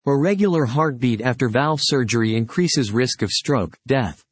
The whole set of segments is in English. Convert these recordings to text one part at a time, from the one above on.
Irregular heartbeat after valve surgery increases risk of stroke, death.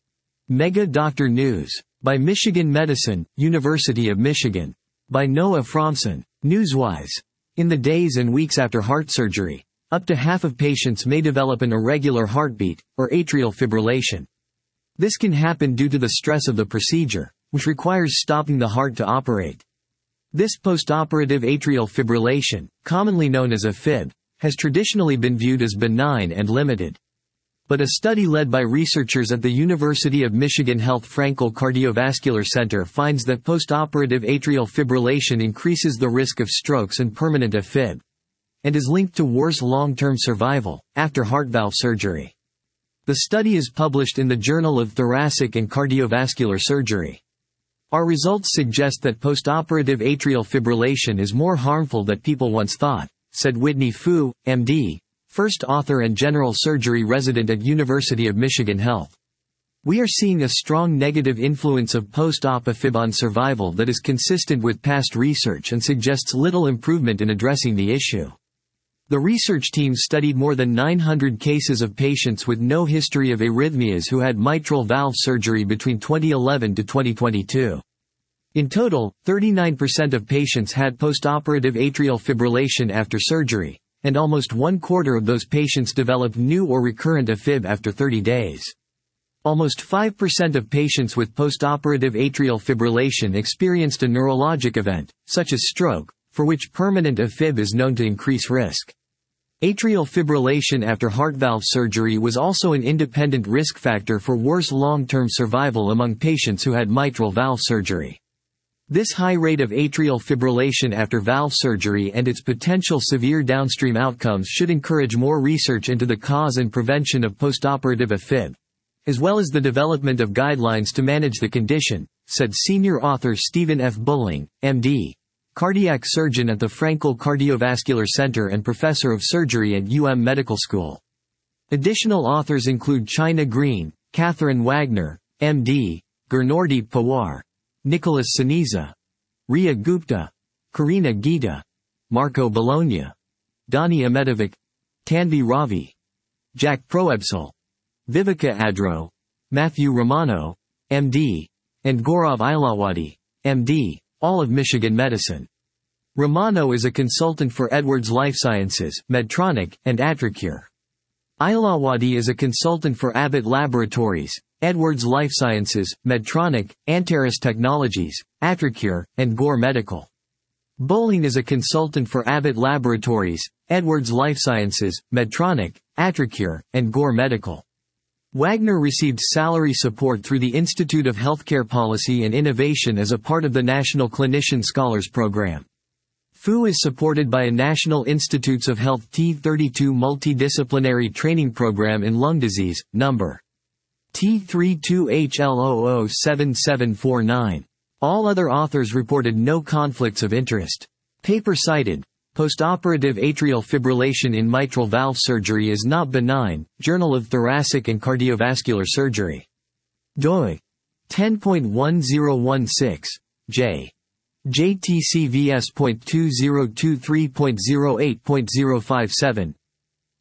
Mega Doctor News. By Michigan Medicine, University of Michigan. By Noah Fromson. Newswise. In the days and weeks after heart surgery, up to half of patients may develop an irregular heartbeat, or atrial fibrillation. This can happen due to the stress of the procedure, which requires stopping the heart to operate. This postoperative atrial fibrillation, commonly known as AFib, has traditionally been viewed as benign and limited. But a study led by researchers at the University of Michigan Health Frankel Cardiovascular Center finds that postoperative atrial fibrillation increases the risk of strokes and permanent AFib, and is linked to worse long-term survival after heart valve surgery. The study is published in the Journal of Thoracic and Cardiovascular Surgery. Our results suggest that postoperative atrial fibrillation is more harmful than people once thought, said Whitney Fu, MD, first author and general surgery resident at University of Michigan Health. We are seeing a strong negative influence of post-op AFib on survival that is consistent with past research and suggests little improvement in addressing the issue. The research team studied more than 900 cases of patients with no history of arrhythmias who had mitral valve surgery between 2011 to 2022. In total, 39% of patients had postoperative atrial fibrillation after surgery, and almost 1/4 of those patients developed new or recurrent AFib after 30 days. Almost 5% of patients with postoperative atrial fibrillation experienced a neurologic event, such as stroke, for which permanent AFib is known to increase risk. Atrial fibrillation after heart valve surgery was also an independent risk factor for worse long-term survival among patients who had mitral valve surgery. This high rate of atrial fibrillation after valve surgery and its potential severe downstream outcomes should encourage more research into the cause and prevention of postoperative AFib, as well as the development of guidelines to manage the condition, said senior author Stephen F. Bulling, MD, cardiac surgeon at the Frankel Cardiovascular Center and professor of surgery at Medical School. Additional authors include China Green, Catherine Wagner, MD, Gurnordeep Pawar, Nicholas Siniza, Riya Gupta, Karina Gita, Marco Bologna, Dani Ametovic, Tanvi Ravi, Jack Proebsel, Viveka Adro, Matthew Romano, MD, and Gaurav Ilawadi, MD, all of Michigan Medicine. Romano is a consultant for Edwards Lifesciences, Medtronic, and AtriCure. Ilawadi is a consultant for Abbott Laboratories, Edwards Lifesciences, Medtronic, Anteris Technologies, AtriCure, and Gore Medical. Bowling is a consultant for Abbott Laboratories, Edwards Lifesciences, Medtronic, AtriCure, and Gore Medical. Wagner received salary support through the Institute of Healthcare Policy and Innovation as a part of the National Clinician Scholars Program. FU is supported by a National Institutes of Health T32 multidisciplinary training program in lung disease, number T32HL007749. All other authors reported no conflicts of interest. Paper cited: Postoperative atrial fibrillation in mitral valve surgery is not benign. Journal of Thoracic and Cardiovascular Surgery. doi 10.1016 j. JTCVS.2023.08.057